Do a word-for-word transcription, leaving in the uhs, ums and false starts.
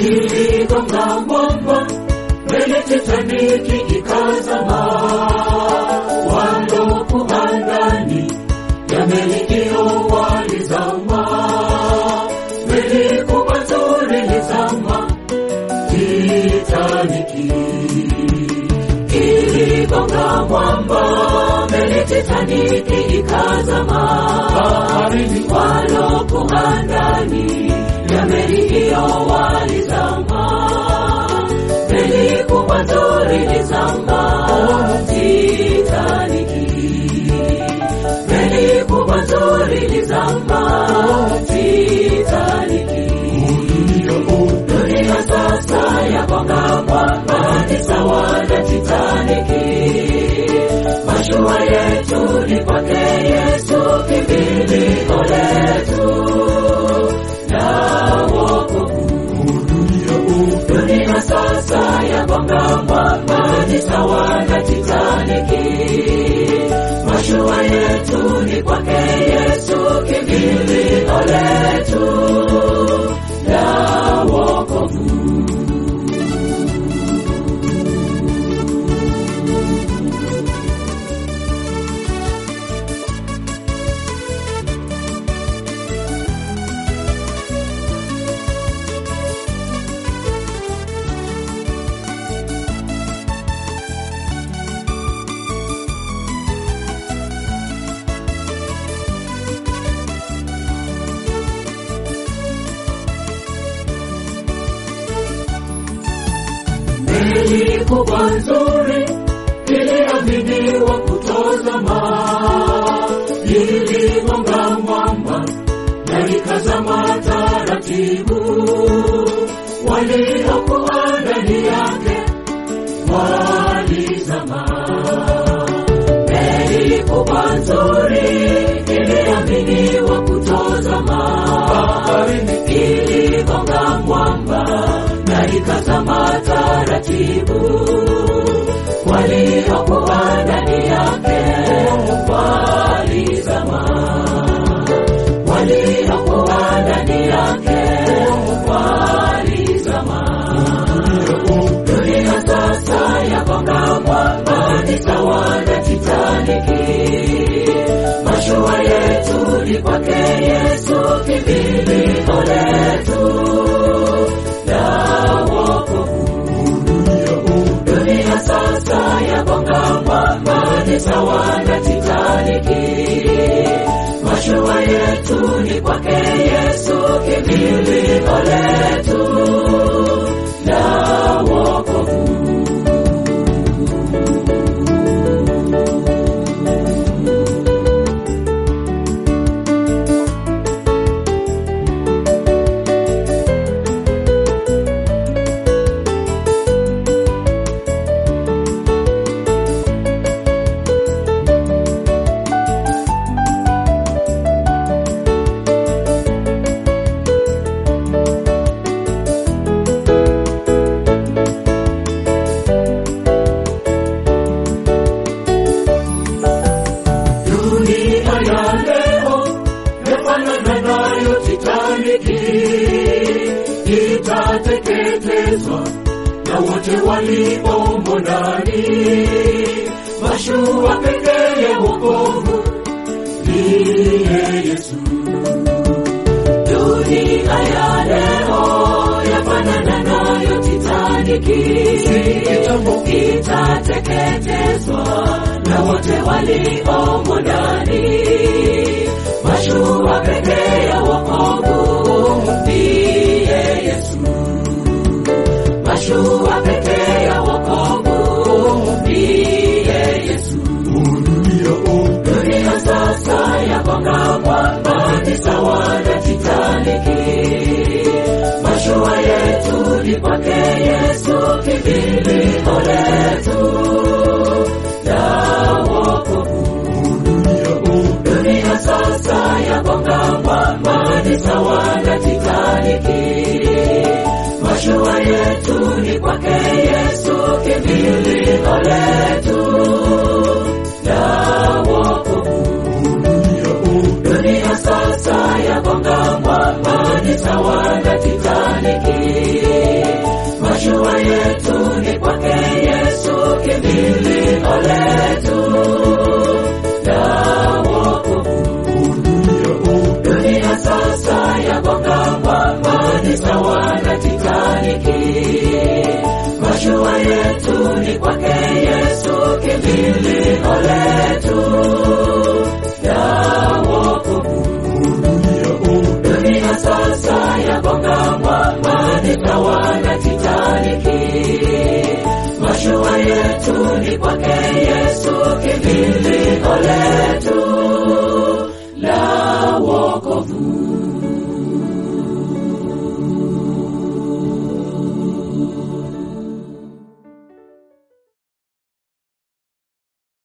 iligonga mwamba, meli Titanic ikazama. Walokuwa ndani ya meli hiyo walizama. Meli kubwa nzuri ilizama, Titanic iligonga mwamba, meli Titanic ikazama. Walokuwa ndani ya meli hiyo walizama. Meli kubwa nzuri ilizama, Titanic. Meli kubwa nzuri ilizama, Titanic. Dunia sasa yagonga mwamba, ni sawa na Titanic. Mashua yetu ni kwake Yesu, kimbilio letu na wokovu. Dunia sasa yagonga mwamba, ni sawa na Titanic. Mashua yetu ni kwake Yesu, kimbilio letu na wokovu. Meli kubwa nzuri iliaminiwa kutozama, iligonga mwamba na ikazama taratibu. Waliokuwa ndani yake walizama. Meli kubwa nzuri iliaminiwa kutozama, iligonga mwamba na ikazama taratibu. Waliokuwa ndani yake walizama. Waliokuwa ndani yake walizama. Dunia sasa yagonga mwamba, ni sawa na Titanic. Mashua yetu ni kwake Yesu, kimbilio letu na wokovu. Dunia sasa yagonga mwamba, ni sawa na Titanic. Mashua yetu ni kwake Yesu, kimbilio letu na wokovu. Itateketezwa na wote waliomo ndani. Mashua pekee ya wokovu ndiye Yesu. Dunia ya leo yafanana nayo Titanic. Itateketezwa na wote waliomo ndani. Mashua pekee ya wokovu ndiye Yesu. Mashua pekee ya wokovu ndiye Yesu. Dunia sasa yagonga mwamba, ni sawa na Titanic. Mashua yetu ni kwake Yesu, kimbilio letu na wokovu. Dunia sasa yagonga mwamba, ni sawa na Titanic. Mashua yetu ni kwake Yesu, kimbilio letu na wokovu. Dunia sasa ya